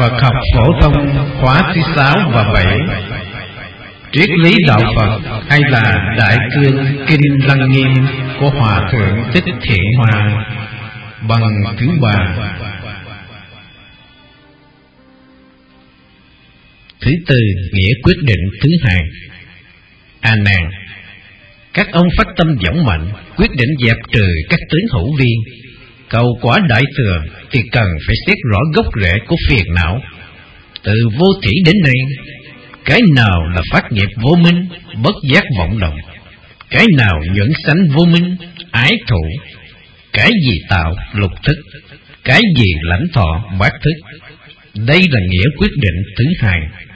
Phật học phổ thông khóa thứ 6 và 7, triết lý đạo Phật hay là Đại cương Kinh Lăng Nghiêm của Hòa thượng Thích Thiện Hòa, bằng thứ 3. Thứ tư, nghĩa quyết định thứ 2. A Nan, các ông phát tâm dũng mạnh, quyết định dẹp trừ các tướng hữu vi, cầu quả đại thừa thì cần phải xét rõ gốc rễ của phiền não. Từ vô thủy đến nay, cái nào là phát nghiệp vô minh, bất giác vọng động, cái nào nhuận sanh vô minh, ái thụ, cái gì tạo lục thức, cái gì lãnh thọ bát thức. Đây là nghĩa quyết định thứ 2.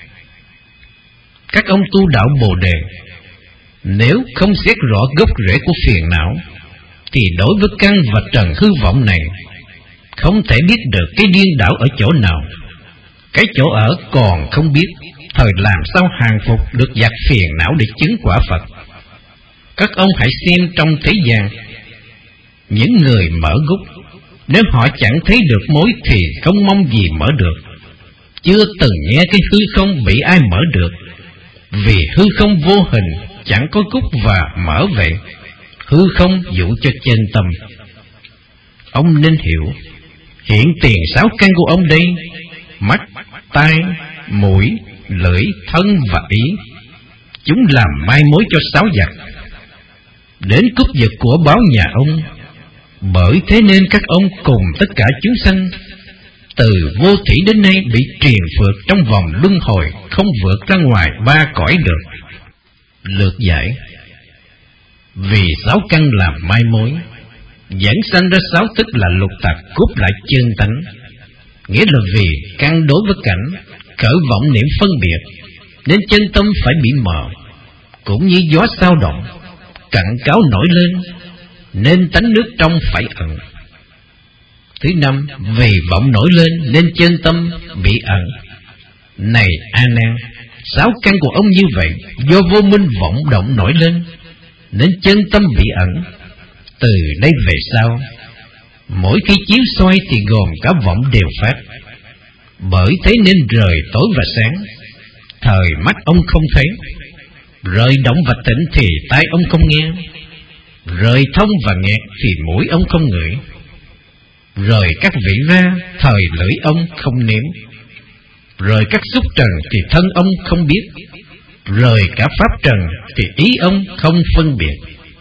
Các ông tu đạo Bồ Đề, nếu không xét rõ gốc rễ của phiền não, thì đối với căn và trần hư vọng này, không thể biết được cái điên đảo ở chỗ nào. Cái chỗ ở còn không biết, thời làm sao hàng phục được giặc phiền não để chứng quả Phật. Các ông hãy xem trong thế gian, những người mở gút, nếu họ chẳng thấy được mối thì không mong gì mở được. Chưa từng nghe cái hư không bị ai mở được, vì hư không vô hình, chẳng có gút và mở vậy. Hư không dụ cho chân tâm. Ông nên hiểu, hiện tiền 6 căn của ông đây: mắt, tai, mũi, lưỡi, thân và ý. Chúng làm mai mối cho 6 giặc đến cướp giật của báo nhà ông. Bởi thế nên các ông cùng tất cả chúng sanh từ vô thủy đến nay bị triền phượt trong vòng luân hồi, không vượt ra ngoài 3 cõi được. Lược giải: vì 6 căn làm mai mối, dẫn sanh ra 6 thức là lục tặc cướp lại chân tánh. Nghĩa là vì căn đối với cảnh, khởi vọng niệm phân biệt, nên chân tâm phải bị mờ. Cũng như gió sao động, cặn cáo nổi lên, nên tánh nước trong phải ẩn. Thứ 5, vì vọng nổi lên nên chân tâm bị ẩn. Này A Nan, 6 căn của ông như vậy, do vô minh vọng động nổi lên nên chân tâm bị ẩn. Từ đây về sau, mỗi khi chiếu soi thì gồm cả vọng đều phát. Bởi thế nên rời tối và sáng, thời mắt ông không thấy, rời động và tĩnh thì tai ông không nghe, rời thông và nghẹt thì mũi ông không ngửi, rời các vị ra, thời lưỡi ông không nếm, rời các xúc trần thì thân ông không biết, rời cả pháp trần thì ý ông không phân biệt.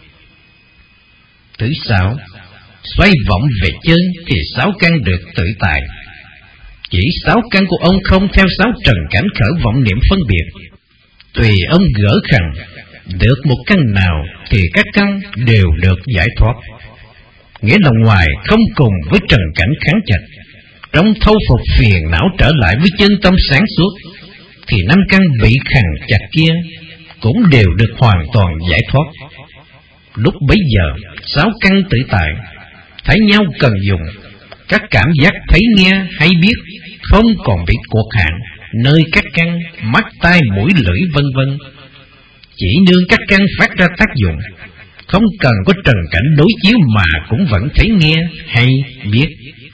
Thứ 6, xoay vọng về chân thì 6 căn được tự tại. Chỉ 6 căn của ông không theo 6 trần cảnh khởi vọng niệm phân biệt. Tùy ông gỡ khăn được một căn nào thì các căn đều được giải thoát. Nghĩa là ngoài không cùng với trần cảnh kháng chặt, trong thâu phục phiền não trở lại với chân tâm sáng suốt, thì 5 căn bị khằn chặt kia cũng đều được hoàn toàn giải thoát. Lúc bấy giờ 6 căn tự tại, thấy nhau cần dùng, các cảm giác thấy nghe hay biết không còn bị cuộc hạn nơi các căn mắt tai mũi lưỡi vân vân. Chỉ nương các căn phát ra tác dụng, không cần có trần cảnh đối chiếu mà cũng vẫn thấy nghe hay biết.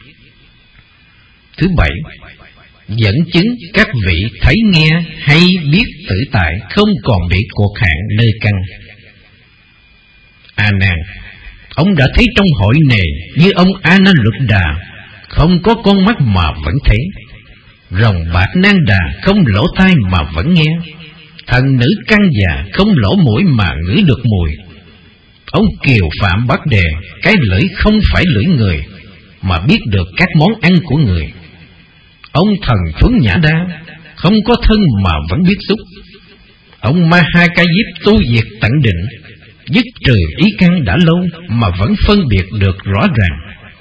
Thứ 7, dẫn chứng các vị thấy nghe hay biết tự tại, không còn bị cuộc hạn nơi căn. A Nan, ông đã thấy trong hội này như ông A Nan Luật Đà, không có con mắt mà vẫn thấy, rồng bạc Nan Đà không lỗ tai mà vẫn nghe, thần nữ căn già không lỗ mũi mà ngửi được mùi. Ông Kiều Phạm Bát Đề, cái lưỡi không phải lưỡi người mà biết được các món ăn của người. Ông thần Thuấn Nhã Đa, không có thân mà vẫn biết xúc. Ông Ma Ha Ca Diếp tu diệt tận định, dứt trừ ý căn đã lâu mà vẫn phân biệt được rõ ràng.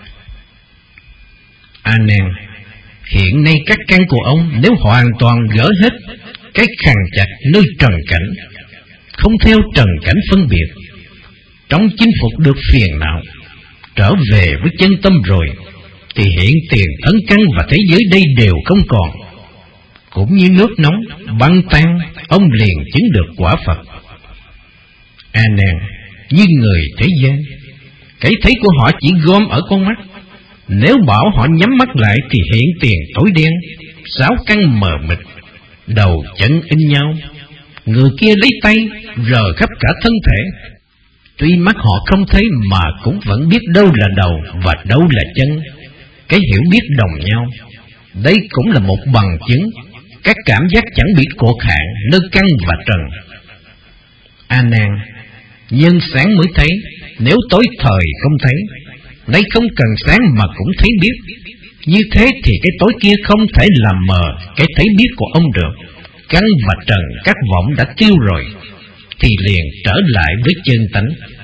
A Nan, hiện nay các căn của ông nếu hoàn toàn gỡ hết cái khằn chặt nơi trần cảnh, không theo trần cảnh phân biệt, trong chinh phục được phiền não, trở về với chân tâm rồi, thì hiện tiền ấn căn và thế giới đây đều không còn. Cũng như nước nóng băng tan, ông liền chứng được quả Phật. A Nan, như người thế gian, cái thấy của họ chỉ gom ở con mắt. Nếu bảo họ nhắm mắt lại thì hiện tiền tối đen, sáu căn mờ mịt, đầu chân in nhau. Người kia lấy tay rờ khắp cả thân thể. Tuy mắt họ không thấy mà cũng vẫn biết đâu là đầu và đâu là chân. Cái hiểu biết đồng nhau. Đây cũng là một bằng chứng các cảm giác chẳng bị cột hạn nơi căn và trần. A Nan, nhân sáng mới thấy, nếu tối thời không thấy. Nay không cần sáng mà cũng thấy biết. Như thế thì cái tối kia không thể làm mờ cái thấy biết của ông được. Căn và trần các vọng đã tiêu rồi, thì liền trở lại với chân tánh.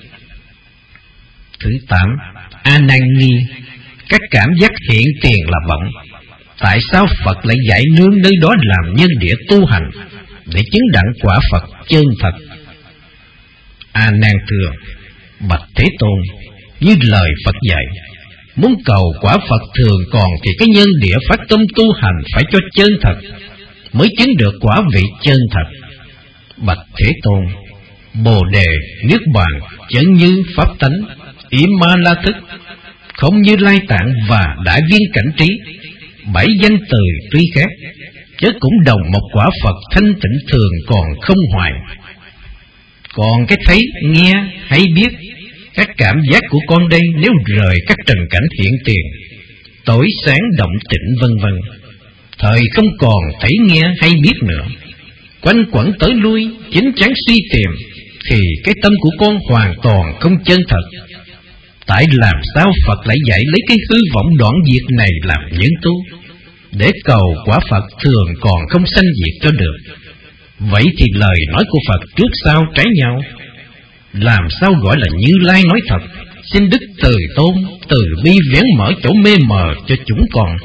Thứ 8. A Nan nghi, các cảm giác hiện tiền là vọng. Tại sao Phật lại dạy nương nơi đó làm nhân địa tu hành, để chứng đặng quả Phật chân thật? A Nan thưa: bạch Thế Tôn, như lời Phật dạy, muốn cầu quả Phật thường còn thì cái nhân địa phát tâm tu hành phải cho chân thật, mới chứng được quả vị chân thật. Bạch Thế Tôn, Bồ đề, Niết bàn, chân như pháp tánh, yểm ma la thức, không như lai tạng và đại viên cảnh trí, 7 danh từ tuy khác, chứ cũng đồng một quả Phật thanh tịnh thường còn không hoài. Còn cái thấy, nghe hay biết, các cảm giác của con đây nếu rời các trần cảnh hiện tiền, tối sáng động tĩnh vân vân, thời không còn thấy nghe hay biết nữa, quanh quẩn tới lui chính chắn suy tìm, thì cái tâm của con hoàn toàn không chân thật. Tại làm sao Phật lại dạy lấy cái hư vọng đoạn diệt này làm nhân tu, để cầu quả Phật thường còn không sanh diệt cho được? Vậy thì lời nói của Phật trước sau trái nhau. Làm sao gọi là Như Lai nói thật? Xin Đức Từ Tôn từ bi vén mở chỗ mê mờ cho chúng con.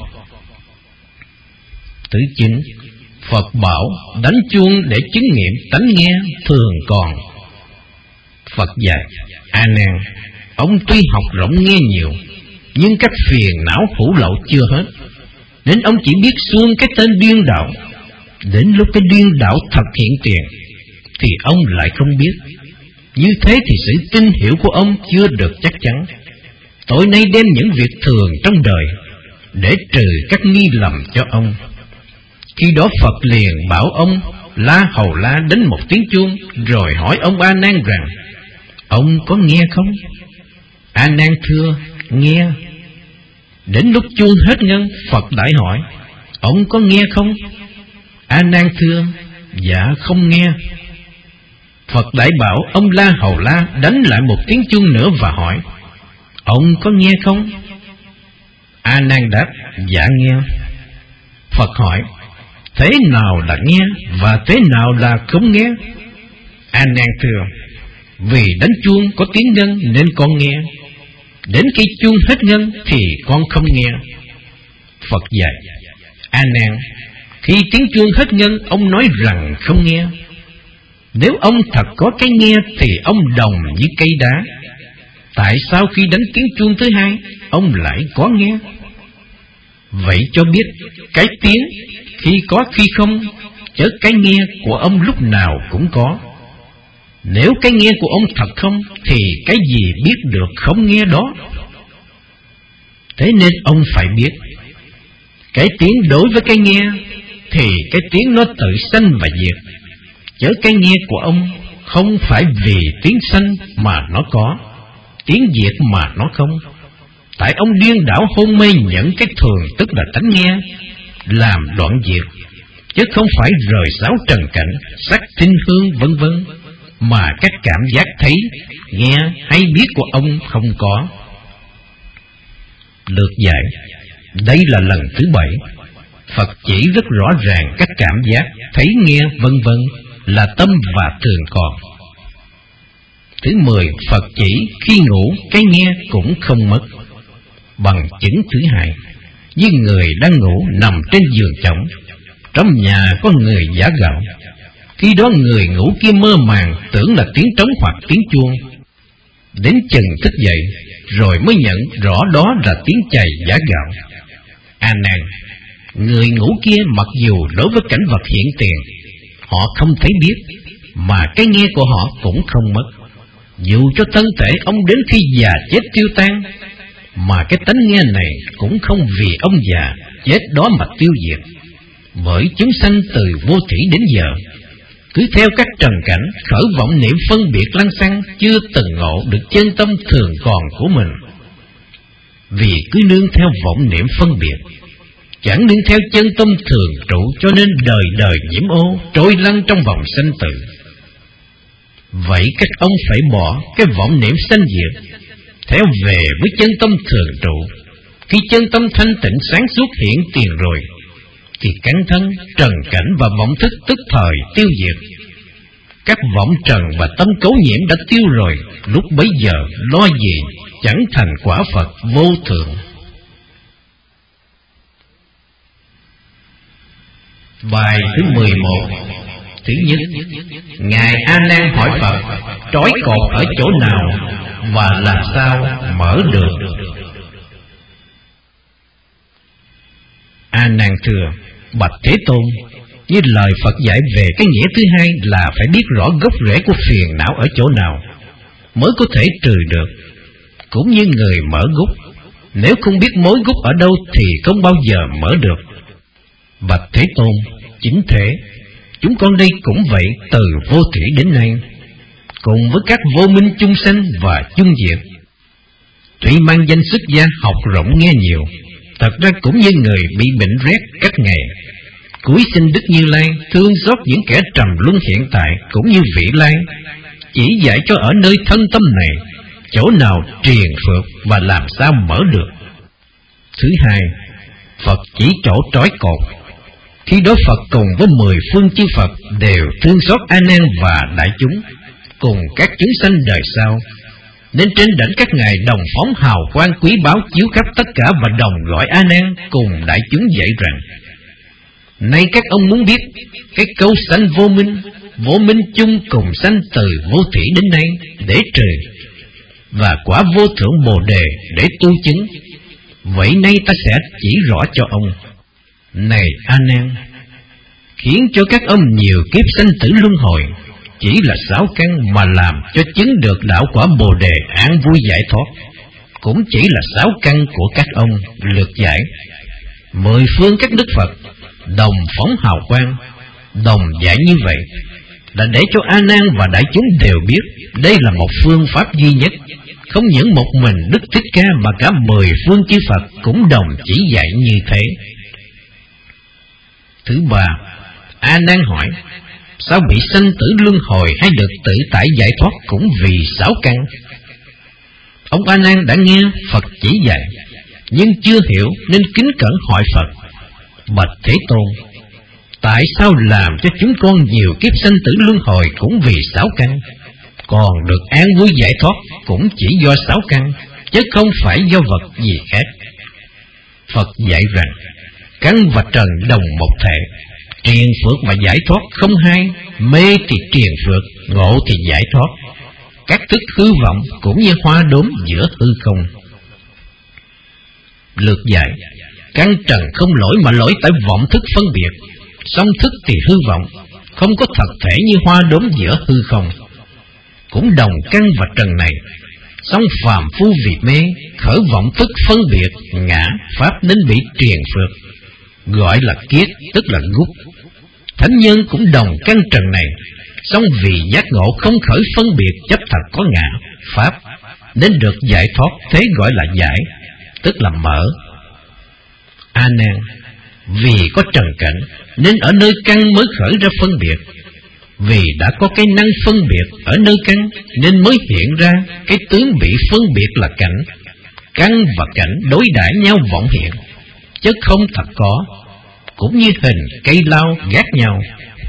Thứ 9. Phật bảo đánh chuông để chứng nghiệm tánh nghe thường còn. Phật dạy: A Nan, ông tuy học rộng nghe nhiều, nhưng các phiền não hữu lậu chưa hết, nên ông chỉ biết xuông cái tên điên đạo. Đến lúc cái điên đạo thật hiện tiền, thì ông lại không biết. Như thế thì sự tin hiểu của ông chưa được chắc chắn. Tối nay đem những việc thường trong đời để trừ các nghi lầm cho ông. Khi đó Phật liền bảo ông la hầu la đến một tiếng chuông, rồi hỏi ông A Nan rằng: ông có nghe không? A Nan thưa: nghe. Đến lúc chuông hết ngân, Phật đại hỏi: ông có nghe không? A Nan thưa: dạ không nghe. Phật đại bảo ông la hầu la đánh lại một tiếng chuông nữa và hỏi: ông có nghe không? A Nan đáp: dạ nghe. Phật hỏi: thế nào là nghe và thế nào là không nghe? A Nan thưa: vì đánh chuông có tiếng ngân nên con nghe, đến khi chuông hết ngân thì con không nghe. Phật dạy: A Nan, khi tiếng chuông hết ngân ông nói rằng không nghe. Nếu ông thật có cái nghe thì ông đồng với cây đá. Tại sao khi đánh tiếng chuông thứ hai ông lại có nghe? Vậy cho biết cái tiếng khi có khi không, chớ cái nghe của ông lúc nào cũng có. Nếu cái nghe của ông thật không, thì cái gì biết được không nghe đó? Thế nên ông phải biết, cái tiếng đối với cái nghe thì cái tiếng nó tự sanh và diệt, chớ cái nghe của ông không phải vì tiếng sanh mà nó có, tiếng diệt mà nó không. Tại ông điên đảo hôn mê nhận cái thường, tức là tánh nghe, làm đoạn diệt, chứ không phải rời sáu trần cảnh, sắc thinh hương vân vân, mà các cảm giác thấy, nghe hay biết của ông không có. Lược dạy: đây là lần thứ 7. Phật chỉ rất rõ ràng các cảm giác thấy, nghe vân vân là tâm và thường còn. Thứ 10. Phật chỉ khi ngủ cái nghe cũng không mất. Bằng chứng thứ 2: như người đang ngủ nằm trên giường trống, trong nhà có người giã gạo. Khi đó người ngủ kia mơ màng tưởng là tiếng trống hoặc tiếng chuông, đến chừng thức dậy rồi mới nhận rõ đó là tiếng chày giã gạo. A Nan, người ngủ kia mặc dù đối với cảnh vật hiện tiền họ không thấy biết, mà cái nghe của họ cũng không mất. Dù cho thân thể ông đến khi già chết tiêu tan, mà cái tánh nghe này cũng không vì ông già chết đó mà tiêu diệt. bởi chúng sanh từ vô thủy đến giờ cứ theo các trần cảnh khởi vọng niệm phân biệt lăng xăng, chưa từng ngộ được chân tâm thường còn của mình. Vì cứ nương theo vọng niệm phân biệt, chẳng nương theo chân tâm thường trụ, cho nên đời đời nhiễm ô, trôi lăn trong vòng sanh tử. Vậy các ông phải bỏ cái vọng niệm sanh diệt, theo về với chân tâm thường trụ. Khi chân tâm thanh tịnh sáng suốt hiện tiền rồi, thì cắn thân, trần cảnh và vọng thức tức thời tiêu diệt. Các vọng trần và tâm cấu nhiễm đã tiêu rồi, lúc bấy giờ lo gì chẳng thành quả Phật vô thượng. Bài thứ 11. Thứ nhất, Ngài A Nan hỏi Phật trói cột ở chỗ nào và làm sao mở được. A Nan thưa: Bạch Thế Tôn, như lời Phật dạy về cái nghĩa thứ hai là phải biết rõ gốc rễ của phiền não ở chỗ nào mới có thể trừ được. Cũng như người mở gút, nếu không biết mối gút ở đâu thì không bao giờ mở được. Bạch Thế Tôn, chính thế, chúng con đây cũng vậy, từ vô thủy đến nay, cùng với các vô minh chung sanh và chung diệt. Tuy mang danh xuất gia học rộng nghe nhiều, thật ra cũng như người bị bệnh rét các ngày. Cúi xin Đức Như Lai thương xót những kẻ trầm luân hiện tại cũng như vị lai, chỉ dạy cho ở nơi thân tâm này chỗ nào triền phược và làm sao mở được. Thứ hai, Phật chỉ chỗ trói cột. Khi đó Phật cùng với 10 phương chư Phật đều thương xót A Nan và đại chúng, cùng các chúng sanh đời sau, nên trên đỉnh các ngài đồng phóng hào quang quý báu chiếu khắp tất cả và đồng gọi A Nan cùng đại chúng dạy rằng: Nay các ông muốn biết cái câu sanh vô minh chung cùng sanh từ vô thủy đến nay để trừ, và quả vô thượng Bồ Đề để tu chứng. Vậy nay ta sẽ chỉ rõ cho ông. Này A Nan, khiến cho các ông nhiều kiếp sanh tử luân hồi chỉ là 6 căn, mà làm cho chứng được đạo quả Bồ Đề an vui giải thoát cũng chỉ là 6 căn của các ông. Lược giải: 10 phương các đức Phật đồng phóng hào quang, đồng dạy như vậy là để cho A Nan và đại chúng đều biết đây là một phương pháp duy nhất. Không những một mình Đức Thích Ca mà cả 10 phương chư Phật cũng đồng chỉ dạy như thế. Thứ ba, A Nan hỏi: Sao bị sanh tử luân hồi hay được tự tại giải thoát cũng vì 6 căn? Ông A Nan đã nghe Phật chỉ dạy nhưng chưa hiểu nên kính cẩn hỏi Phật: Bạch Thế Tôn, tại sao làm cho chúng con nhiều kiếp sanh tử luân hồi cũng vì 6 căn, còn được an vui giải thoát cũng chỉ do 6 căn, chứ không phải do vật gì khác? Phật dạy rằng căn và trần đồng một thể, triền phước và giải thoát không hai, mê thì triền phước, ngộ thì giải thoát. Các thức hư vọng cũng như hoa đốm giữa hư không. Lược dạy: căn trần không lỗi mà lỗi tại vọng thức phân biệt, song thức thì hư vọng, không có thật thể như hoa đốm giữa hư không. Cũng đồng căn và trần này, song phàm phu vì mê khởi vọng thức phân biệt ngã pháp nên bị triền phược, gọi là kiết, tức là gút. Thánh nhân cũng đồng căn trần này, song vì giác ngộ không khởi phân biệt chấp thật có ngã pháp nên được giải thoát, thế gọi là giải, tức là mở. A Nan, vì có trần cảnh nên ở nơi căn mới khởi ra phân biệt, vì đã có cái năng phân biệt ở nơi căn nên mới hiện ra cái tướng bị phân biệt là cảnh. Căn và cảnh đối đãi nhau vọng hiện, chứ không thật có, cũng như hình cây lao gác nhau.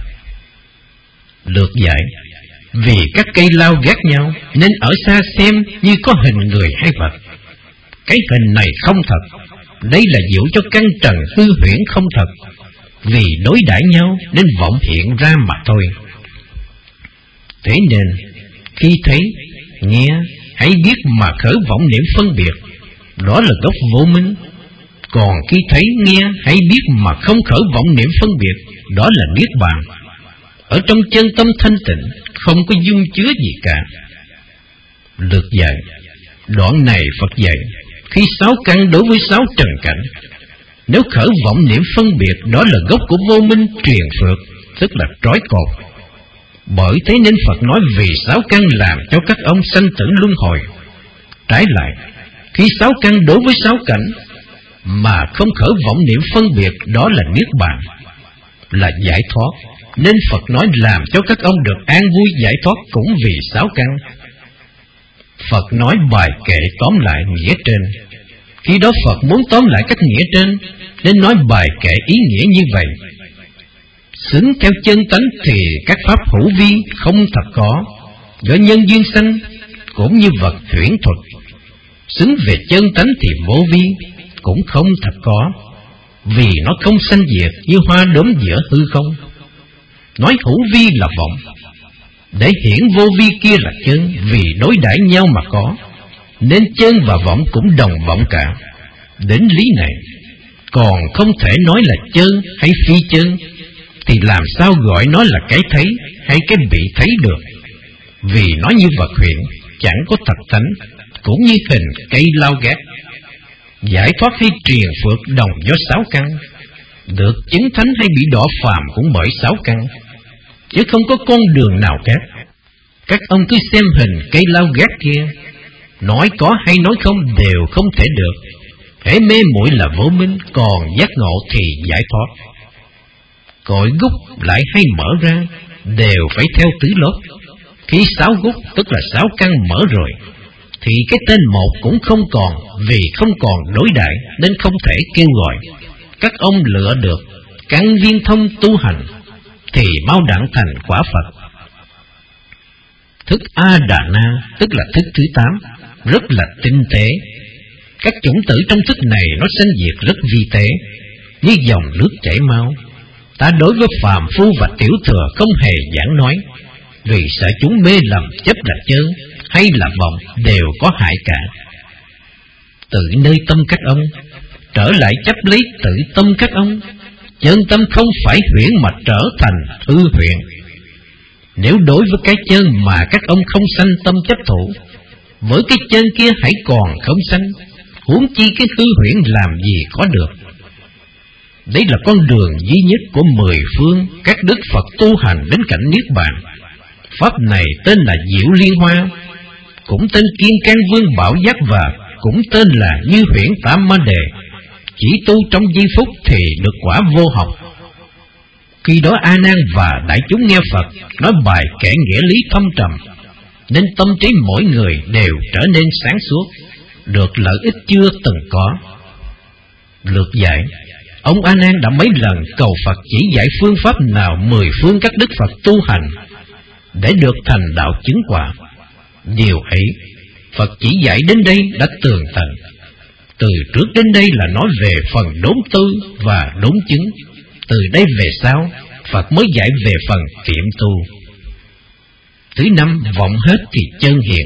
Lược dạy: vì các cây lao gác nhau nên ở xa xem như có hình người hay vật. Cái hình này không thật, đây là dụ cho căn trần hư huyễn không thật, vì đối đãi nhau nên vọng hiện ra mà thôi. Thế nên khi thấy, nghe hay biết mà khởi vọng niệm phân biệt, đó là gốc vô minh. Còn khi thấy, nghe hay biết mà không khởi vọng niệm phân biệt, đó là niết bàn. Ở trong chân tâm thanh tịnh không có dung chứa gì cả. Lược dạy: đoạn này Phật dạy khi 6 căn đối với 6 trần cảnh, Nếu khởi vọng niệm phân biệt, đó là gốc của vô minh triền phược, tức là trói cột. Bởi thế nên Phật nói vì sáu căn làm cho các ông sanh tử luân hồi. Trái lại, khi sáu căn đối với sáu cảnh mà không khởi vọng niệm phân biệt, đó là niết bàn, là giải thoát. Nên Phật nói làm cho các ông được an vui giải thoát cũng vì sáu căn. Phật nói bài kệ tóm lại nghĩa trên. Khi đó Phật muốn tóm lại các nghĩa trên, nên nói bài kệ ý nghĩa như vậy. Xứng theo chân tánh thì các pháp hữu vi không thật có, do nhân duyên sanh cũng như vật huyễn thuật. Xứng về chân tánh thì vô vi cũng không thật có, vì nó không sanh diệt như hoa đốm giữa hư không. Nói hữu vi là vọng, để hiển vô vi kia là chân, vì đối đãi nhau mà có, nên chân và vọng cũng đồng vọng cả. Đến lý này còn không thể nói là chân hay phi chân, thì làm sao gọi nó là cái thấy hay cái bị thấy được? Vì nó như vật hiện, chẳng có thật tánh, cũng như hình cây lao gác. Giải thoát hay triền phược đồng do sáu căn, được chứng thánh hay bị đọa phàm cũng bởi sáu căn, chứ không có con đường nào khác. Các ông cứ xem hình cây lao gác kia, nói có hay nói không đều không thể được. Hễ mê muội là vô minh, còn giác ngộ thì giải thoát. Cội gốc lại hay mở ra, đều phải theo tứ lớp. Khi sáu gốc tức là sáu căn mở rồi, thì cái tên một cũng không còn, vì không còn đối đãi nên không thể kêu gọi. Các ông lựa được căn viên thông tu hành, thì mau đặng thành quả Phật. Thức A Đà Na tức là thức thứ 8, rất là tinh tế. Các chủng tử trong thức này nó sanh diệt rất vi tế, như dòng nước chảy mau. Ta đối với phàm phu và tiểu thừa không hề giảng nói, vì sợ chúng mê lầm chấp là chân hay là vọng đều có hại cả. Tự nơi tâm các ông, trở lại chấp lấy tự tâm các ông. Chân tâm không phải huyễn mà trở thành hư huyễn. Nếu đối với cái chân mà các ông không sanh tâm chấp thủ, với cái chân kia hãy còn không sanh, huống chi cái hư huyễn làm gì có được. Đấy là con đường duy nhất của 10 phương các đức Phật tu hành đến cảnh niết bàn. Pháp này tên là Diệu Liên Hoa, cũng tên Kiên Can Vương Bảo Giác, và cũng tên là Như Huyễn Tam Ma Đề. Chỉ tu trong giây phút thì được quả vô học. Khi đó A Nan và đại chúng nghe Phật nói bài kể nghĩa lý thâm trầm, nên tâm trí mỗi người đều trở nên sáng suốt, được lợi ích chưa từng có. Lược dạy, ông A Nan đã mấy lần cầu Phật chỉ dạy phương pháp nào 10 phương các đức Phật tu hành để được thành đạo chứng quả. Điều ấy Phật chỉ dạy đến đây đã tường tận. Từ trước đến đây là nói về phần đốn tư và đốn chứng. Từ đây về sau Phật mới dạy về phần kiệm tu. Thứ 5, vọng hết thì chân hiện.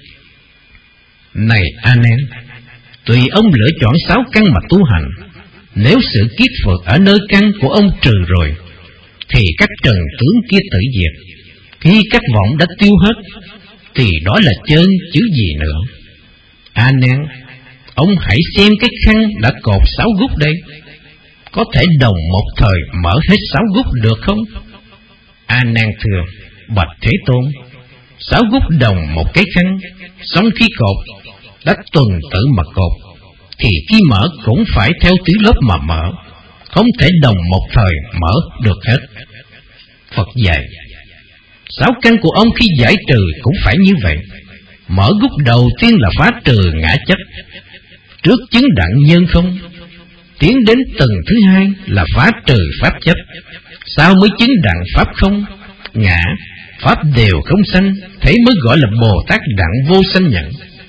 Này A Nan, tùy ông lựa chọn 6 căn mà tu hành. Nếu sự kiết phược ở nơi căn của ông trừ rồi, thì các trần tướng kia tự diệt. Khi các vọng đã tiêu hết, thì đó là chân chứ gì nữa. A Nan, ông hãy xem cái khăn đã cột 6 gút đây, có thể đồng một thời mở hết 6 gút được không? A Nan thưa, bạch Thế Tôn, 6 gút đồng một cái khăn, xong khi cột đã tuần tự mà cột, thì khi mở cũng phải theo tứ lớp mà mở, không thể đồng một thời mở được hết. Phật dạy, 6 căn của ông khi giải trừ cũng phải như vậy. Mở gút đầu tiên là phá trừ ngã chấp, trước chứng đặng nhân không. Tiến đến tầng thứ 2 là phá trừ pháp chấp, sau mới chứng đặng pháp không, ngã, pháp đều không sanh, thế mới gọi là Bồ Tát đặng vô sanh nhận.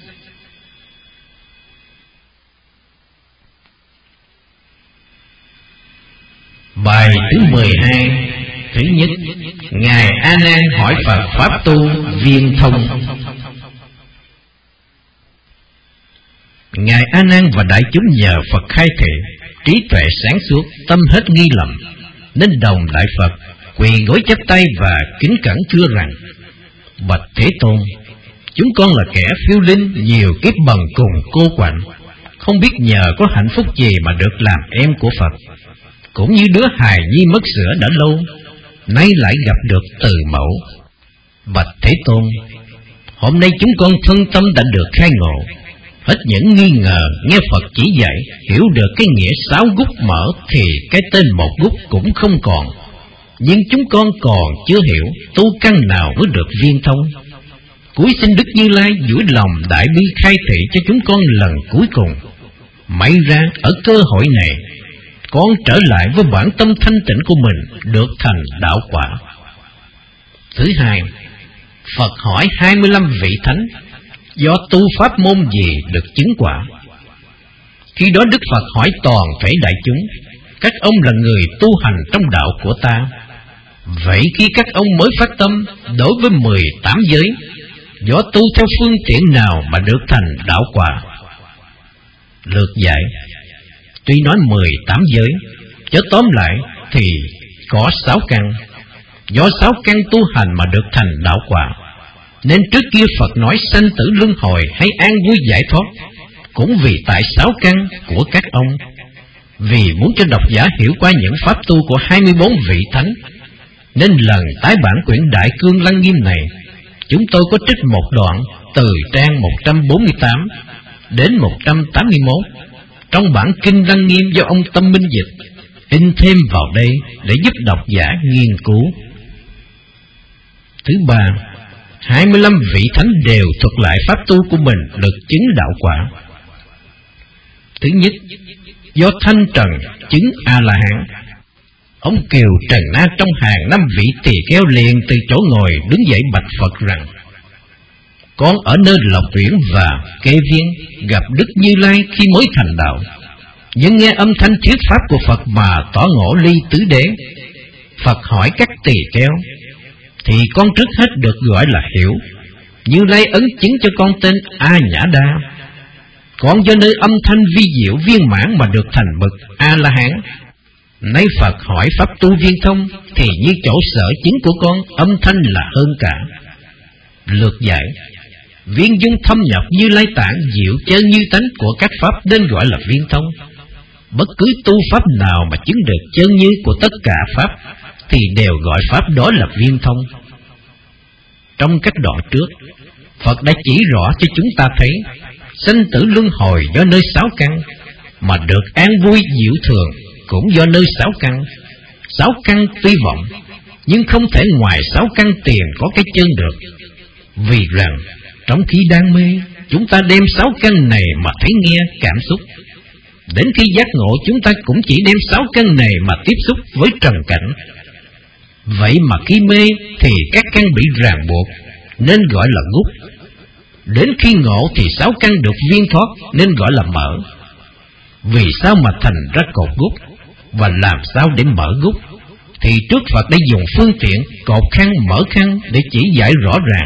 Bài thứ 12. Thứ nhất, Ngài A Nan hỏi Phật pháp tu viên thông. Ngài A Nan và đại chúng nhờ Phật khai thị, trí tuệ sáng suốt, tâm hết nghi lầm, nên đồng lại Phật, quỳ gối chắp tay và kính cẩn thưa rằng: bạch Thế Tôn, chúng con là kẻ phiêu linh, nhiều kiếp bần cùng cô quạnh, không biết nhờ có hạnh phúc gì mà được làm em của Phật. Cũng như đứa hài nhi mất sữa đã lâu, nay lại gặp được từ mẫu. Bạch Thế Tôn, hôm nay chúng con thân tâm đã được khai ngộ, hết những nghi ngờ, nghe Phật chỉ dạy, hiểu được cái nghĩa 6 gúc mở thì cái tên 1 gúc cũng không còn. Nhưng chúng con còn chưa hiểu tu căn nào mới được viên thông. Cúi xin Đức Như Lai duỗi lòng đại bi khai thị cho chúng con lần cuối cùng. May ra ở cơ hội này, con trở lại với bản tâm thanh tịnh của mình, được thành đạo quả. Thứ hai, Phật hỏi 25 vị thánh do tu pháp môn gì được chứng quả. Khi đó Đức Phật hỏi toàn thể đại chúng: các ông là người tu hành trong đạo của ta, vậy khi các ông mới phát tâm đối với 18 giới, do tu theo phương tiện nào mà được thành đạo quả? Lược dạy, tuy nói 18 giới, chứ tóm lại thì có 6 căn. Do 6 căn tu hành mà được thành đạo quả, nên trước kia Phật nói sanh tử luân hồi hay an vui giải thoát, cũng vì tại 6 căn của các ông. Vì muốn cho độc giả hiểu qua những pháp tu của 24 vị thánh, nên lần tái bản quyển Đại Cương Lăng Nghiêm này, chúng tôi có trích một đoạn từ trang 148 đến 181 trong bản Kinh Lăng Nghiêm do ông Tâm Minh dịch, in thêm vào đây để giúp độc giả nghiên cứu. Thứ ba, 25 vị thánh đều thuật lại pháp tu của mình được chứng đạo quả. Thứ nhất, do Thanh Trần chứng A-la-hán. Ông Kiều Trần Na trong hàng 5 vị tỳ kheo liền từ chỗ ngồi đứng dậy bạch Phật rằng: con ở nơi Lộc Uyển và Kê Viên gặp Đức Như Lai khi mới thành đạo, nhưng nghe âm thanh thuyết pháp của Phật mà tỏ ngộ ly tứ đế. Phật hỏi các tỳ kheo thì con trước hết được gọi là Hiểu. Như Lai ấn chứng cho con tên A Nhã Đa. Con do nơi âm thanh vi diệu viên mãn mà được thành bậc A-la-hán. Nay Phật hỏi pháp tu viên thông thì như chỗ sở chứng của con âm thanh là hơn cả. Lược giải, viên dung thâm nhập Như Lai tạng diệu chơi như tánh của các pháp nên gọi là viên thông. Bất cứ tu pháp nào mà chứng được chân như của tất cả pháp thì đều gọi pháp đó là viên thông. Trong các đoạn trước, Phật đã chỉ rõ cho chúng ta thấy sanh tử luân hồi do nơi 6 căn, mà được an vui diệu thường cũng do nơi 6 căn. 6 căn tuy vọng, nhưng không thể ngoài 6 căn tiền có cái chân được. Vì rằng trong khi đang mê, chúng ta đem 6 căn này mà thấy nghe cảm xúc. Đến khi giác ngộ, chúng ta cũng chỉ đem 6 căn này mà tiếp xúc với trần cảnh. Vậy mà khi mê thì các căn bị ràng buộc, nên gọi là gút. Đến khi ngộ thì 6 căn được viên thoát, nên gọi là mở. Vì sao mà thành ra cột gút, và làm sao để mở gút? Thì trước Phật đã dùng phương tiện cột khăn mở khăn để chỉ giải rõ ràng.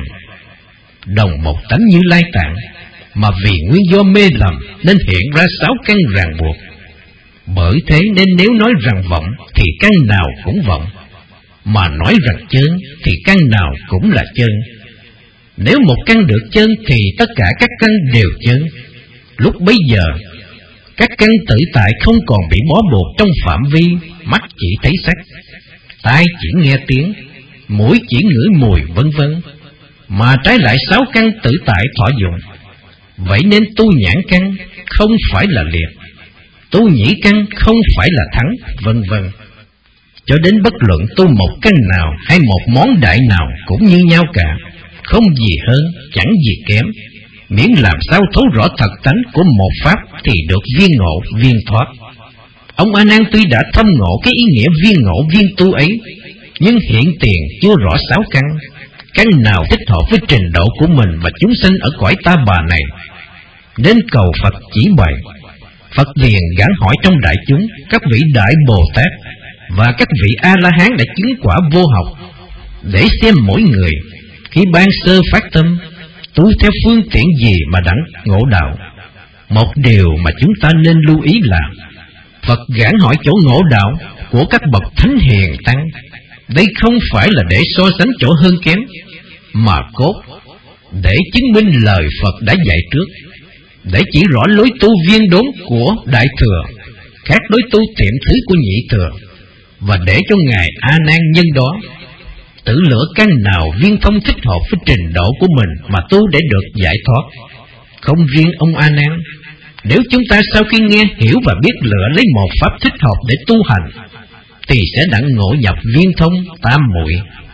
Đồng một tánh Như Lai tạng, mà vì nguyên do mê lầm nên hiện ra 6 căn ràng buộc. Bởi thế nên nếu nói rằng vọng thì căn nào cũng vọng, mà nói rằng chân thì căn nào cũng là chân. Nếu một căn được chân thì tất cả các căn đều chân. Lúc bấy giờ các căn tự tại không còn bị bó buộc trong phạm vi mắt chỉ thấy sắc, tai chỉ nghe tiếng, mũi chỉ ngửi mùi vân vân, mà trái lại 6 căn tự tại thọ dụng. Vậy nên tu nhãn căn không phải là liệt, tu nhĩ căn không phải là thắng, vân vân. Cho đến bất luận tu một căn nào hay một món đại nào cũng như nhau cả, không gì hơn, chẳng gì kém, miễn làm sao thấu rõ thật tánh của một pháp thì được viên ngộ, viên thoát. Ông A Nan tuy đã thâm ngộ cái ý nghĩa viên ngộ, viên tu ấy, nhưng hiện tiền chưa rõ 6 căn. Căn nào thích hợp với trình độ của mình và chúng sinh ở cõi ta bà này, nên cầu Phật chỉ bày. Phật liền gán hỏi trong đại chúng các vị đại Bồ Tát và các vị A-la-hán đã chứng quả vô học, để xem mỗi người khi ban sơ phát tâm tu theo phương tiện gì mà đặng ngộ đạo. Một điều mà chúng ta nên lưu ý là Phật gán hỏi chỗ ngộ đạo của các bậc thánh hiền tăng. Đây không phải là để so sánh chỗ hơn kém, mà cốt để chứng minh lời Phật đã dạy trước. để chỉ rõ lối tu viên đốn của Đại Thừa khác lối tu tiệm thứ của Nhị Thừa, và để cho Ngài A Nan nhân đó tự lựa căn nào viên thông thích hợp với trình độ của mình mà tu để được giải thoát. Không riêng ông A Nan, nếu chúng ta sau khi nghe hiểu và biết lựa lấy một pháp thích hợp để tu hành, thì sẽ đặng ngộ nhập viên thông tam muội.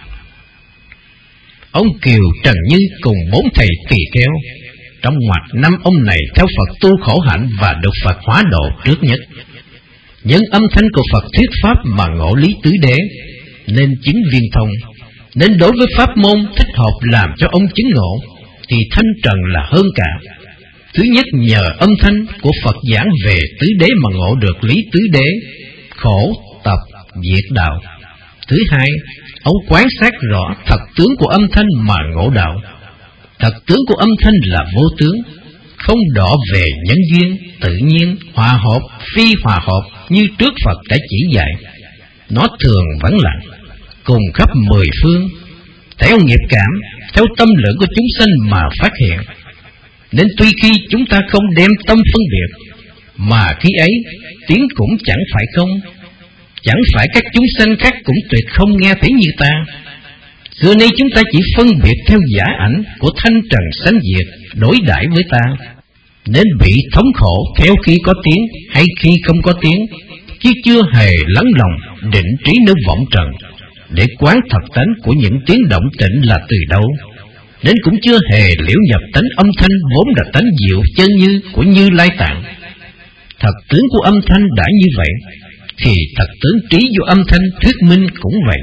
Ông Kiều Trần Như cùng 4 thầy tỳ kheo trong ngoặc 5 ông này theo Phật tu khổ hạnh và được Phật hóa độ trước nhất. Nhân âm thanh của Phật thuyết pháp mà ngộ lý tứ đế, nên chứng viên thông. Nên đối với pháp môn thích hợp làm cho ông chứng ngộ, thì thanh trần là hơn cả. Thứ nhất, nhờ âm thanh của Phật giảng về tứ đế mà ngộ được lý tứ đế, khổ, tập, diệt đạo. Thứ hai, ông quán sát rõ thật tướng của âm thanh mà ngộ đạo. Thật tướng của âm thanh là vô tướng, không đọ về nhân duyên, tự nhiên, hòa hợp, phi hòa hợp như trước Phật đã chỉ dạy. Nó thường vắng lặng, cùng khắp 10 phương, theo nghiệp cảm, theo tâm lượng của chúng sanh mà phát hiện. Nên tuy khi chúng ta không đem tâm phân biệt, mà khi ấy tiếng cũng chẳng phải không, chẳng phải các chúng sanh khác cũng tuyệt không nghe thấy như ta. Xưa nay chúng ta chỉ phân biệt theo giả ảnh của thanh trần sanh diệt đối đãi với ta, nên bị thống khổ theo khi có tiếng hay khi không có tiếng, chứ chưa hề lắng lòng định trí nơi vọng trần để quán thật tánh của những tiếng động tĩnh là từ đâu, nên cũng chưa hề liễu nhập tánh âm thanh vốn là tánh diệu chân như của Như Lai Tạng. Thật tướng của âm thanh đã như vậy, thì thật tướng trí do âm thanh thuyết minh cũng vậy.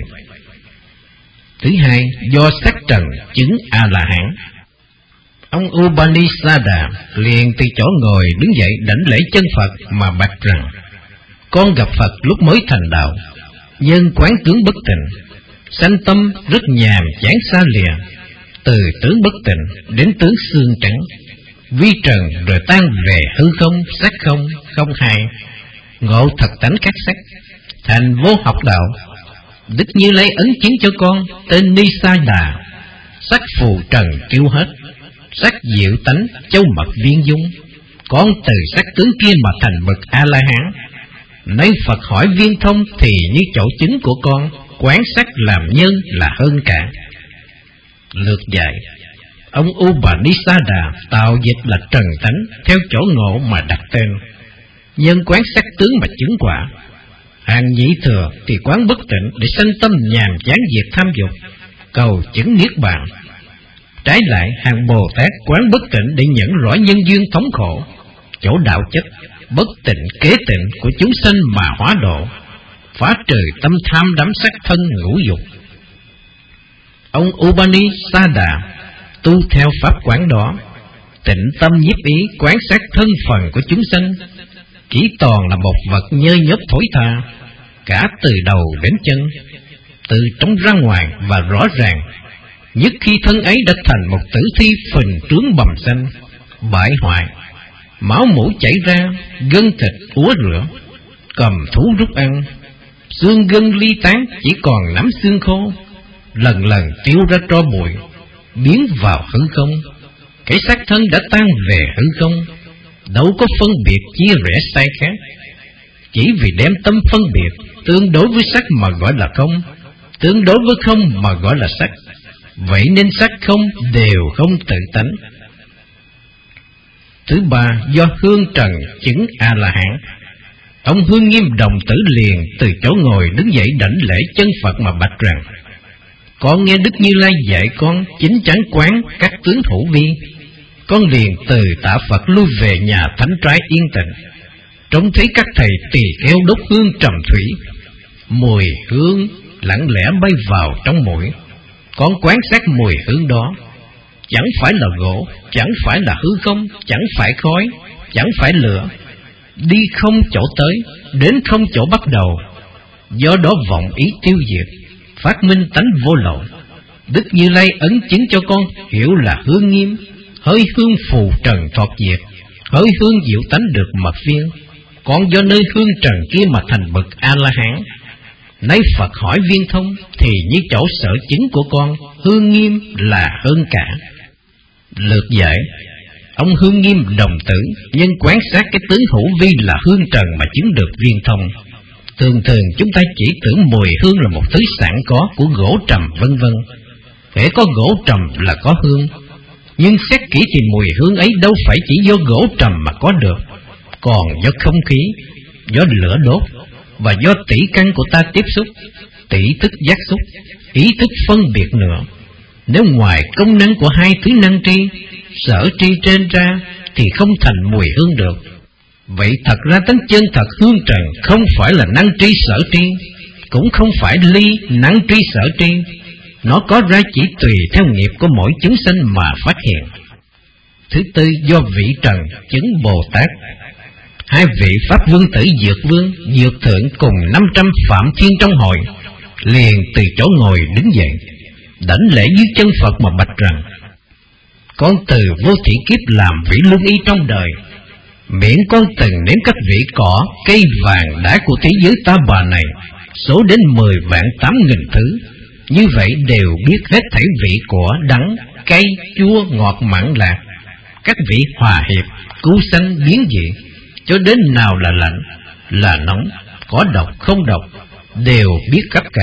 Thứ hai, do sắc trần chứng A-la-hán. Ông Upanishada liền từ chỗ ngồi đứng dậy đảnh lễ chân Phật mà bạch rằng: con gặp Phật lúc mới thành đạo, nhân quán tướng bất tịnh, sanh tâm rất nhàm chán xa lìa, từ tướng bất tịnh đến tướng xương trắng, vi trần rồi tan về hư không, sắc không, không hai, ngộ thật tánh các sắc, thành vô học đạo. Đức Như Lai ấn chứng cho con tên Ni Sa Đà, sắc phù trần tiêu hết, sắc diệu tánh châu mật viên dung, con từ sắc tướng kia mà thành bậc A-la-hán. Nay Phật hỏi viên thông thì như chỗ chứng của con, quán sắc làm nhân là hơn cả. Lược dạy, ông Upanishada tạo dịch là trần tánh theo chỗ ngộ mà đặt tên, nhân quán sắc tướng mà chứng quả. Hàng Nhị Thừa thì quán bất tịnh để sanh tâm nhàm chán diệt tham dục, cầu chứng niết bàn. Trái lại, hàng Bồ Tát quán bất tịnh để nhận rõ nhân duyên thống khổ, chỗ đạo chất bất tịnh kế tịnh của chúng sanh mà hóa độ, phá trừ tâm tham đắm sắc thân ngũ dục. Ông Upanishada tu theo pháp quán đó, tịnh tâm nhiếp ý quán sát thân phần của chúng sanh, chỉ toàn là một vật nhơ nhớp thối tha, cả từ đầu đến chân, từ trong ra ngoài và rõ ràng. Nhất khi thân ấy đã thành một tử thi phình trướng bầm xanh, bại hoại, máu mủ chảy ra, gân thịt úa rửa, cầm thú rút ăn, xương gân ly tán chỉ còn nắm xương khô, lần lần tiêu ra tro bụi, biến vào hư không. Cái xác thân đã tan về hư không, đâu có phân biệt chia rẽ sai khác, chỉ vì đem tâm phân biệt tương đối với sắc mà gọi là không, tương đối với không mà gọi là sắc. Vậy nên sắc không đều không tự tánh. Thứ ba, do hương trần chứng A-la-hán. Ông Hương Nghiêm đồng tử liền từ chỗ ngồi đứng dậy đảnh lễ chân Phật mà bạch rằng: con nghe Đức Như Lai dạy con chính chắn quán các tướng hữu vi. Con liền từ tạ Phật lui về nhà thánh trái yên tịnh, trông thấy các thầy tỳ kheo đốt hương trầm thủy, mùi hương lặng lẽ bay vào trong mũi. Con quán sát mùi hương đó, chẳng phải là gỗ, chẳng phải là hư không, chẳng phải khói, chẳng phải lửa, đi không chỗ tới, đến không chỗ bắt đầu. Do đó vọng ý tiêu diệt, phát minh tánh vô lậu. Đức Như Lai ấn chứng cho con hiểu là hương nghiêm, hơi hương phù trần thoát diệt, hơi hương diệu tánh được mật viên. Con do nơi hương trần kia mà thành bậc A-la-hán. Nay Phật hỏi viên thông thì như chỗ sở chứng của con, hương nghiêm là hơn cả. Lược giải, Ông Hương Nghiêm đồng tử, nhưng quan sát cái tướng hữu vi là hương trần mà chứng được viên thông. Thường thường chúng ta chỉ tưởng mùi hương là một thứ sẵn có của gỗ trầm vân vân. Hễ có gỗ trầm là có hương, nhưng xét kỹ thì mùi hương ấy đâu phải chỉ do gỗ trầm mà có được, còn do không khí, do lửa đốt và do tỷ căn của ta tiếp xúc, tỷ thức giác xúc, ý thức phân biệt nữa. Nếu ngoài công năng của hai thứ năng tri, sở tri trên ra thì không thành mùi hương được. Vậy thật ra tánh chân thật hương trần không phải là năng tri sở tri, cũng không phải ly năng tri sở tri. Nó có ra chỉ tùy theo nghiệp của mỗi chúng sinh mà phát hiện. Thứ tư, do vị trần chứng Bồ Tát. Hai vị Pháp Vương tử Dược Vương, Dược Thượng cùng 500 Phạm Thiên trong hội liền từ chỗ ngồi đứng dậy, đảnh lễ dưới chân Phật mà bạch rằng: con từ vô thị kiếp làm vị luân y trong đời, miễn con từng nếm các vị cỏ cây vàng đá của thế giới ta bà này, số đến 10.800.000 thứ. Như vậy đều biết hết thảy vị của đắng, cay, chua, ngọt, mặn, lạc. Các vị hòa hiệp, cứu sanh, biến dị, cho đến nào là lạnh, là nóng, có độc, không độc, đều biết khắp cả.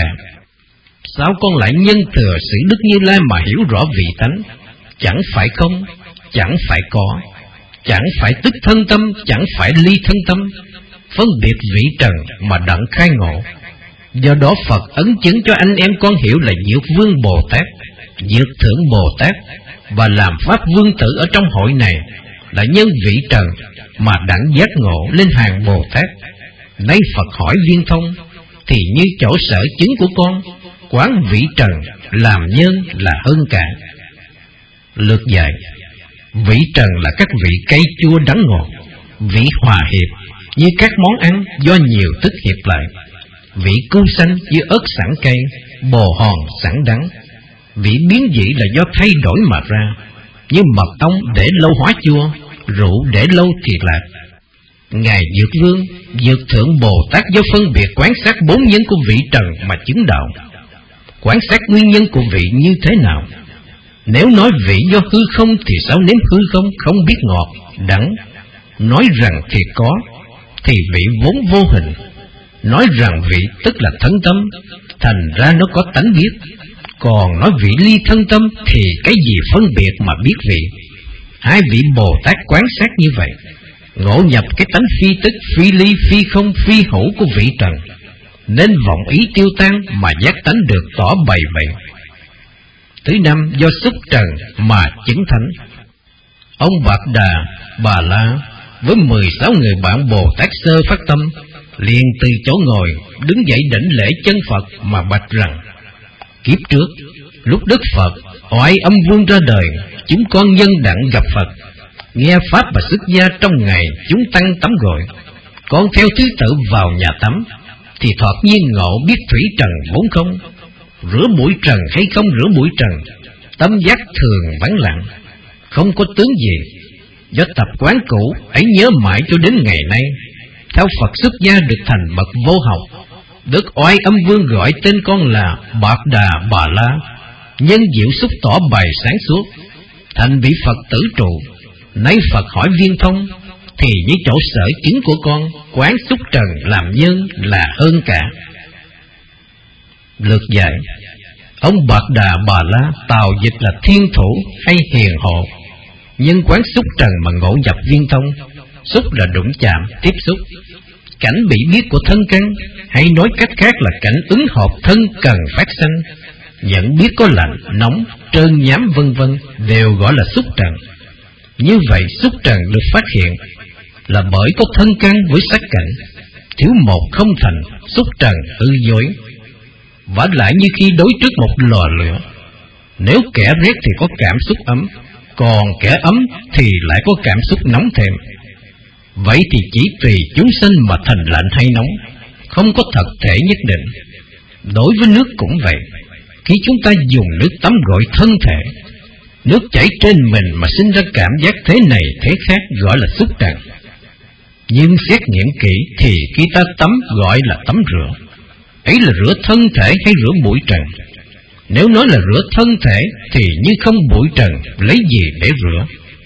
Sao con lại nhân thừa sự Đức Như Lai mà hiểu rõ vị tánh? Chẳng phải không, chẳng phải có, chẳng phải tức thân tâm, chẳng phải ly thân tâm, phân biệt vị trần mà đặng khai ngộ. Do đó Phật ấn chứng cho anh em con hiểu là Dược Vương Bồ Tát, Dược Thượng Bồ Tát và làm Pháp Vương tử ở trong hội này là nhân vị trần mà đặng giác ngộ lên hàng Bồ Tát. Nay Phật hỏi viên thông thì như chỗ sở chứng của con, quán vị trần làm nhân là hơn cả. Lược dạy: vị trần là các vị cây chua đắng ngọt, vị hòa hiệp như các món ăn do nhiều thức hiệp lại, vị cu xanh như ớt sẵn cây, bồ hòn sẵn đắng, vị biến dị là do thay đổi mà ra, như mật ong để lâu hóa chua, rượu để lâu thì lạc. Ngài Dược Vương, Dược Thượng Bồ Tát do phân biệt quán sát bốn nhân của vị trần mà chứng đạo. Quán sát nguyên nhân của vị như thế nào? Nếu nói vị do hư không thì sao nếm hư không biết ngọt, đắng? Nói rằng thì có, thì vị vốn vô hình. Nói rằng vị tức là thân tâm, thành ra nó có tánh biết. Còn nói vị ly thân tâm thì cái gì phân biệt mà biết vị? Hai vị Bồ Tát quán sát như vậy, ngộ nhập cái tánh phi tức, phi ly, phi không, phi hữu của vị trần, nên vọng ý tiêu tan mà giác tánh được tỏ bày vậy. Thứ năm, do xúc trần mà chứng thánh. Ông Bạc Đà, Bà La với 16 người bạn Bồ Tát sơ phát tâm liền từ chỗ ngồi đứng dậy đảnh lễ chân Phật mà bạch rằng: kiếp trước lúc Đức Phật oai âm vương ra đời, chúng con nhân đặng gặp Phật, nghe pháp và xuất gia trong ngày chúng tăng tắm gội, con theo thứ tự vào nhà tắm, thì thoạt nhiên ngộ biết thủy trần vốn không, rửa mũi trần hay không rửa mũi trần, tâm giác thường vắng lặng, không có tướng gì. Do tập quán cũ ấy nhớ mãi cho đến ngày nay, theo Phật xuất gia được thành bậc vô học. Đức oai âm vương gọi tên con là Bạc Đà Bà La, nhân diệu xúc tỏ bài sáng suốt, thành vị Phật tử trụ. Nay Phật hỏi viên thông thì với chỗ sở chứng của con, quán xúc trần làm nhân là hơn cả. Lược dạy: ông Bạc Đà Bà La tào dịch là thiên thủ hay hiền hộ, nhưng quán xúc trần mà ngộ nhập viên thông. Xúc là đụng chạm, tiếp xúc, cảnh bị biết của thân căn, hay nói cách khác là cảnh ứng hợp thân cần phát sanh, nhận biết có lạnh, nóng, trơn nhám vân vân, đều gọi là xúc trần. Như vậy xúc trần được phát hiện là bởi có thân căn với sắc cảnh, thiếu một không thành, xúc trần hư dối. Vả lại như khi đối trước một lò lửa, nếu kẻ rét thì có cảm xúc ấm, còn kẻ ấm thì lại có cảm xúc nóng thêm. Vậy thì chỉ tùy chúng sinh mà thành lạnh hay nóng, không có thật thể nhất định. Đối với nước cũng vậy, khi chúng ta dùng nước tắm gội thân thể, nước chảy trên mình mà sinh ra cảm giác thế này thế khác gọi là xúc trần. Nhưng xét nghiệm kỹ thì khi ta tắm gọi là tắm rửa, ấy là rửa thân thể hay rửa bụi trần? Nếu nói là rửa thân thể thì như không bụi trần lấy gì để rửa.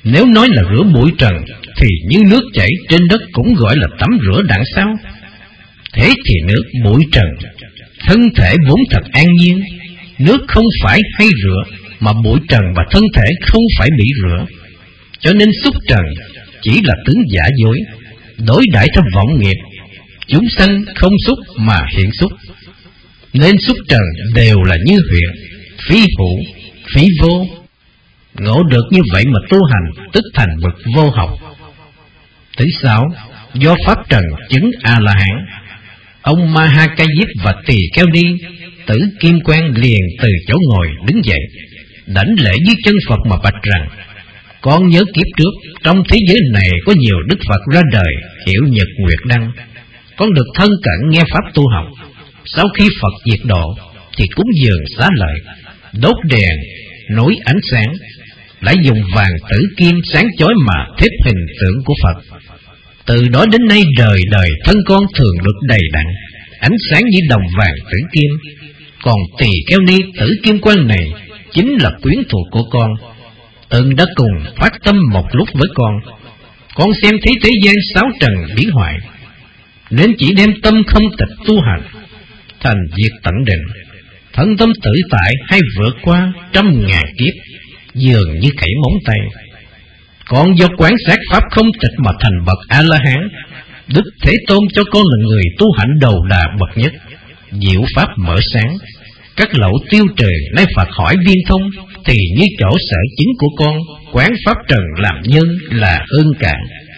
Nếu nói là rửa bụi trần thì như nước chảy trên đất cũng gọi là tắm rửa đặng sao? Thế thì nước bụi trần, thân thể vốn thật an nhiên, nước không phải hay rửa, mà bụi trần và thân thể không phải bị rửa. Cho nên xúc trần chỉ là tướng giả dối, đối đãi theo vọng nghiệp. Chúng sanh không xúc mà hiện xúc, nên xúc trần đều là như huyện, phí hữu, phí vô. Ngộ được như vậy mà tu hành, tức thành bậc vô học. Thứ sáu, do pháp trần chứng A-la-hán. Ông Ma-ha-ca-diếp và Tỳ Kheo Ni, Tử Kim Quan liền từ chỗ ngồi đứng dậy, đảnh lễ dưới chân Phật mà bạch rằng: con nhớ kiếp trước, trong thế giới này có nhiều Đức Phật ra đời, hiệu nhật nguyệt đăng. Con được thân cận nghe pháp tu học. Sau khi Phật diệt độ thì cúng dường xá lợi, đốt đèn nối ánh sáng, lại dùng vàng tử kim sáng chói mà thép hình tượng của Phật. Từ đó đến nay đời đời thân con thường được đầy đặn, ánh sáng như đồng vàng tử kim. Còn Tỳ Kheo Ni Tử Kim Quan này chính là quyến thuộc của con, từng đã cùng phát tâm một lúc với con. Con xem thấy thế gian sáu trần biến hoại, nên chỉ đem tâm không tịch tu hành, thành diệt tận định, thân tâm tự tại hay vượt qua trăm ngàn kiếp, dường như khẩy móng tay. Còn do quán sát pháp không tịch mà thành bậc A-la-hán. Đức Thế Tôn cho con là người tu hạnh đầu đà bậc nhất, diệu pháp mở sáng, các lậu tiêu trừ. Nay Phật hỏi viên thông, thì như chỗ sở chứng của con, quán pháp trần làm nhân là hơn cả.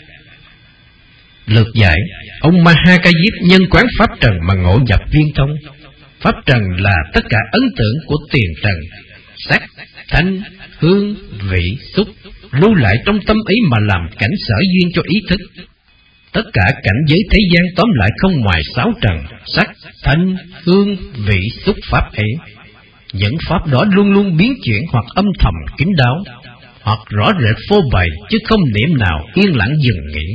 Lược giải, ông Ma-ha-ca-diếp nhân quán pháp trần mà ngộ nhập viên thông. Pháp trần là tất cả ấn tượng của tiền trần, sắc, thanh, hương, vị, xúc, lưu lại trong tâm ý mà làm cảnh sở duyên cho ý thức. Tất cả cảnh giới thế gian tóm lại không ngoài sáu trần, sắc, thanh, hương, vị, xúc pháp ấy. Những pháp đó luôn luôn biến chuyển, hoặc âm thầm kín đáo, hoặc rõ rệt phô bày, chứ không niệm nào yên lặng dừng nghỉ.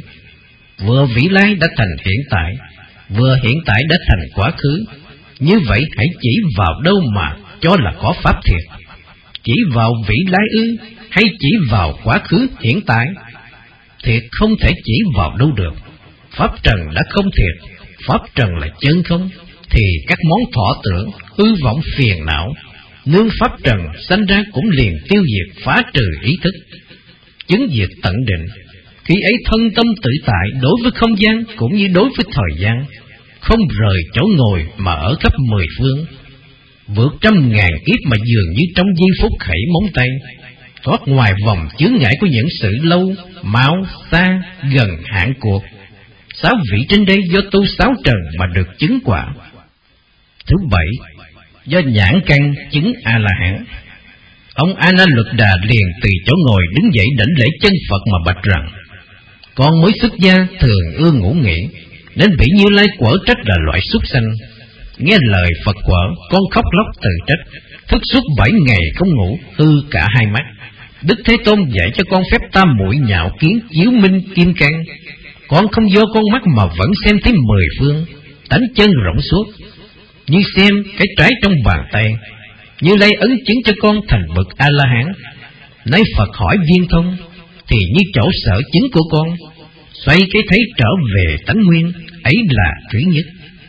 Vừa vĩ lai đã thành hiện tại, vừa hiện tại đã thành quá khứ. Như vậy hãy chỉ vào đâu mà cho là có pháp thiệt? Chỉ vào vĩ lai ư, hay chỉ vào quá khứ hiện tại? Thiệt không thể chỉ vào đâu được. Pháp trần đã không thiệt, pháp trần là chân không, thì các món thọ tưởng, hư vọng phiền não, nương pháp trần sanh ra cũng liền tiêu diệt, phá trừ ý thức, chứng diệt tận định. Khi ấy thân tâm tự tại đối với không gian cũng như đối với thời gian, không rời chỗ ngồi mà ở khắp mười phương, vượt trăm ngàn kiếp mà dường như trong giây phút khẩy móng tay, thoát ngoài vòng chướng ngại của những sự lâu, mau, xa, gần hạn cuộc. Sáu vị trên đây do tu sáu trần mà được chứng quả. Thứ bảy, do nhãn căn chứng A-la-hán. Ông A-na-luật-đà liền từ chỗ ngồi đứng dậy đảnh lễ chân Phật mà bạch rằng: con mới xuất gia thường ưa ngủ nghỉ, nên bị Như Lai quở trách là loại súc sanh. Nghe lời Phật quở, con khóc lóc từ trách, thức suốt 7 ngày không ngủ, hư cả hai mắt. Đức Thế Tôn dạy cho con phép tam muội nhạo kiến chiếu minh kim cang. Con không do con mắt mà vẫn xem thấy mười phương, tánh chân rộng suốt, như xem cái trái trong bàn tay. Như Lai ấn chứng cho con thành bậc A-la-hán. Nay Phật hỏi viên thông, thì như chỗ sở chứng của con, xoay cái thấy trở về tánh nguyên, ấy là thứ nhất.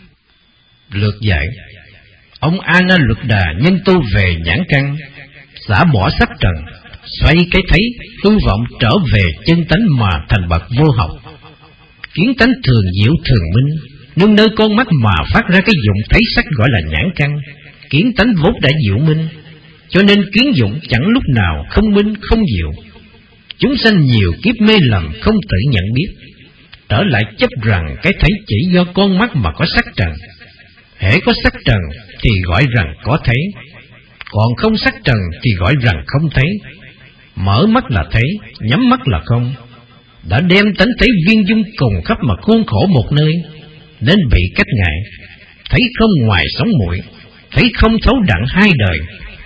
Lược giải, ông A-na-luật-đà nhân tu về nhãn căn, xả bỏ sắc trần, xoay cái thấy hư vọng trở về chân tánh mà thành bậc vô học. Kiến tánh thường diệu thường minh, nương nơi con mắt mà phát ra cái dụng thấy sắc gọi là nhãn căn. Kiến tánh vốn đã diệu minh, cho nên kiến dụng chẳng lúc nào không minh không diệu. Chúng sanh nhiều kiếp mê lầm không tự nhận biết, trở lại chấp rằng cái thấy chỉ do con mắt mà có sắc trần. Hễ có sắc trần thì gọi rằng có thấy, còn không sắc trần thì gọi rằng không thấy. Mở mắt là thấy, nhắm mắt là không. Đã đem tánh thấy viên dung cùng khắp mà khuôn khổ một nơi, nên bị cách ngại. Thấy không ngoài sống mũi, thấy không thấu đặng hai đời.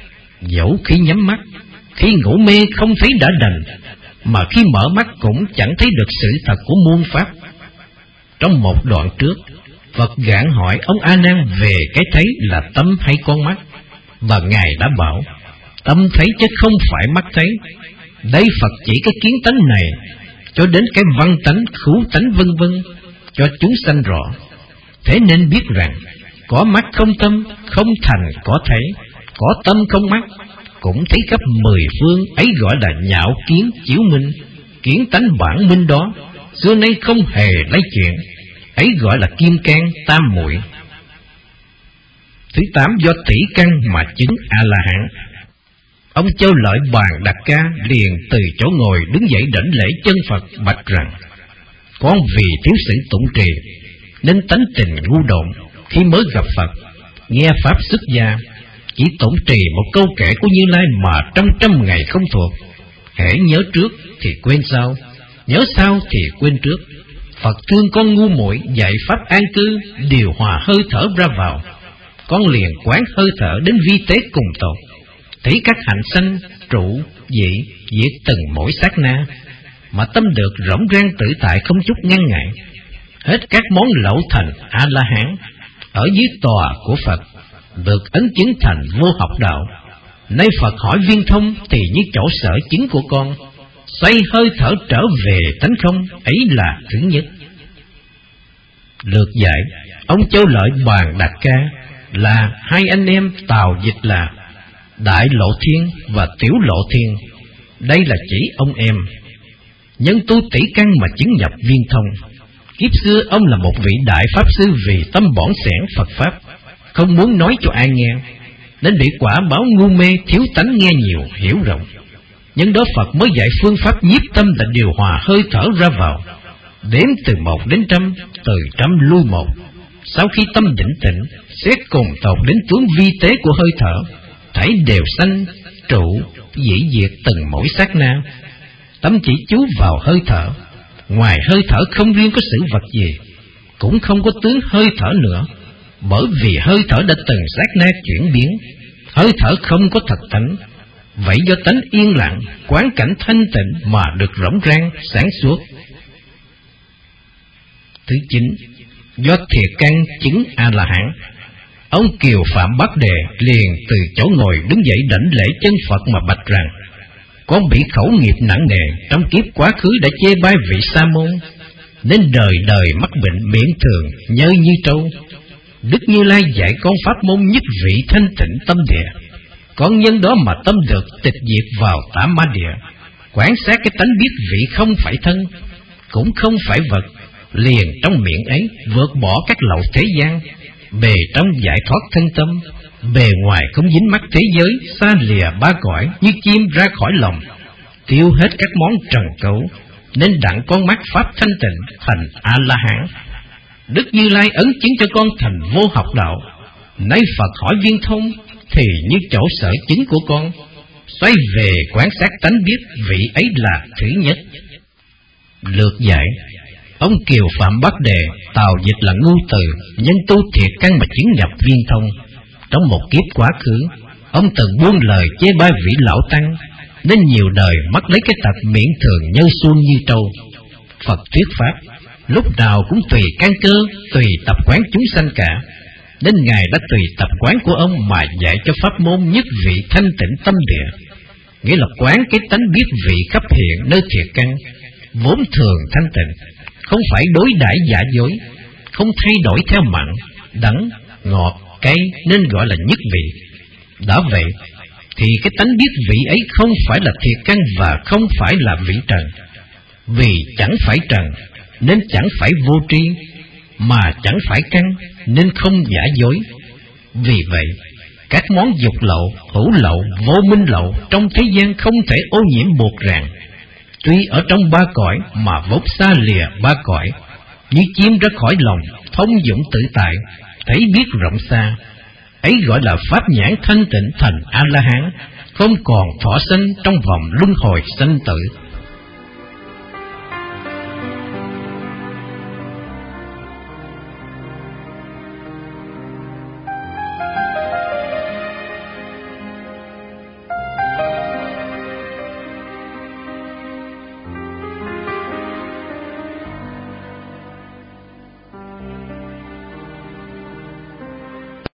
Dẫu khi nhắm mắt, khi ngủ mê không thấy đã đành, mà khi mở mắt cũng chẳng thấy được sự thật của muôn pháp. Trong một đoạn trước, Phật gạn hỏi ông A Nan về cái thấy là tâm hay con mắt, và Ngài đã bảo tâm thấy chứ không phải mắt thấy. Đây Phật chỉ cái kiến tánh này cho đến cái văn tánh, khứu tánh vân vân, cho chúng sanh rõ. Thế nên biết rằng có mắt không tâm, không thành có thấy, có tâm không mắt, cũng thấy khắp mười phương. Ấy gọi là nhạo kiến chiếu minh. Kiến tánh bản minh đó xưa nay không hề lấy chuyện, ấy gọi là kim cang tam muội. Thứ 8, do tỷ căn mà chứng A-la-hán. Ông Châu Lợi Bàn Đạt Ca liền từ chỗ ngồi đứng dậy đảnh lễ chân Phật, bạch rằng: con vì thiếu sự tụng trì nên tánh tình ngu độn, khi mới gặp Phật nghe pháp xuất gia, chỉ tụng trì một câu kệ của Như Lai mà trăm ngày không thuộc. Hễ nhớ trước thì quên sau, nhớ sau thì quên trước. Phật thương con ngu muội, dạy pháp an cư, điều hòa hơi thở ra vào. Con liền quán hơi thở đến vi tế cùng tột, thấy các hạnh sanh trụ dị diệt từng mỗi sát na, mà tâm được rỗng rang tự tại, không chút ngăn ngại. Hết các món lậu thành A-la-hán, ở dưới tòa của Phật được ấn chứng thành vô học đạo. Nay Phật hỏi viên thông thì như chỗ sở chứng của con, xoay hơi thở trở về tánh không, ấy là thứ nhất. Lược giải: ông Châu Lợi Bàn Đạt Ca là hai anh em Tào dịch là Đại Lộ Thiên và Tiểu Lộ Thiên. Đây là chỉ ông em. Nhân tu tỷ căn mà chứng nhập viên thông. Kiếp xưa ông là một vị đại pháp sư, vì tâm bỏng sẻn Phật pháp, không muốn nói cho ai nghe, nên bị quả báo ngu mê, thiếu tánh nghe nhiều hiểu rộng. Nhân đó Phật mới dạy phương pháp nhiếp tâm là điều hòa hơi thở ra vào, đếm từ 1 đến 100, từ 100 lui 1. Sau khi tâm định tĩnh, xét cùng tột đến tướng vi tế của hơi thở, thảy đều sanh trụ dĩ diệt từng mỗi sát na. Tâm chỉ chú vào hơi thở, ngoài hơi thở không riêng có sự vật gì, cũng không có tướng hơi thở nữa, bởi vì hơi thở đã từng sát na chuyển biến. Hơi thở không có thật tánh, vậy do tánh yên lặng, quán cảnh thanh tịnh mà được rỗng rang sáng suốt. Thứ 9, do thiệt căn chứng A-la-hán. Ông Kiều Phạm Bát Đề liền từ chỗ ngồi đứng dậy đảnh lễ chân Phật mà bạch rằng: con bị khẩu nghiệp nặng nề, trong kiếp quá khứ đã chê bai vị sa môn, nên đời đời mắc bệnh miễn thường nhơ như trâu. Đức Như Lai dạy con pháp môn nhất vị thanh tịnh tâm địa, con nhân đó mà tâm được tịch diệt vào tám ma địa, quán sát cái tánh biết vị không phải thân, cũng không phải vật, liền trong miệng ấy vượt bỏ các lậu thế gian, bề trong giải thoát thân tâm, bề ngoài không dính mắc thế giới, xa lìa ba cõi như chim ra khỏi lòng, tiêu hết các món trần cấu, nên đặng con mắt pháp thanh tịnh thành A-la-hán. Đức Như Lai ấn chứng cho con thành vô học đạo. Nay Phật hỏi viên thông thì như chỗ sở chứng của con, xoay về quán sát tánh biết vị ấy là thứ nhất. Lược giải: ông Kiều Phạm Bát Đề, Tào dịch là Ngưu Từ, nhân tu thiệt căn mà chứng nhập viên thông. Trong một kiếp quá khứ, ông từng buông lời chê bai vị lão tăng, nên nhiều đời mắc lấy cái tật miễn thường nhơ suông như trâu. Phật thuyết pháp lúc nào cũng tùy căn cơ, tùy tập quán chúng sanh cả, nên Ngài đã tùy tập quán của ông mà dạy cho pháp môn nhất vị thanh tịnh tâm địa, nghĩa là quán cái tánh biết vị khắp hiện nơi thiệt căn, vốn thường thanh tịnh, không phải đối đãi giả dối, không thay đổi theo mặn, đắng, ngọt, cay, nên gọi là nhất vị. Đã vậy thì cái tánh biết vị ấy không phải là thiệt căn và không phải là vị trần. Vì chẳng phải trần nên chẳng phải vô tri, mà chẳng phải căn nên không giả dối. Vì vậy các món dục lậu, hữu lậu, vô minh lậu trong thế gian không thể ô nhiễm buộc ràng. Tuy ở trong ba cõi mà vốn xa lìa ba cõi, như chim ra khỏi lòng, thông dụng tự tại, thấy biết rộng xa. Ấy gọi là pháp nhãn thanh tịnh thành A-la-hán, không còn thọ sanh trong vòng luân hồi sanh tử.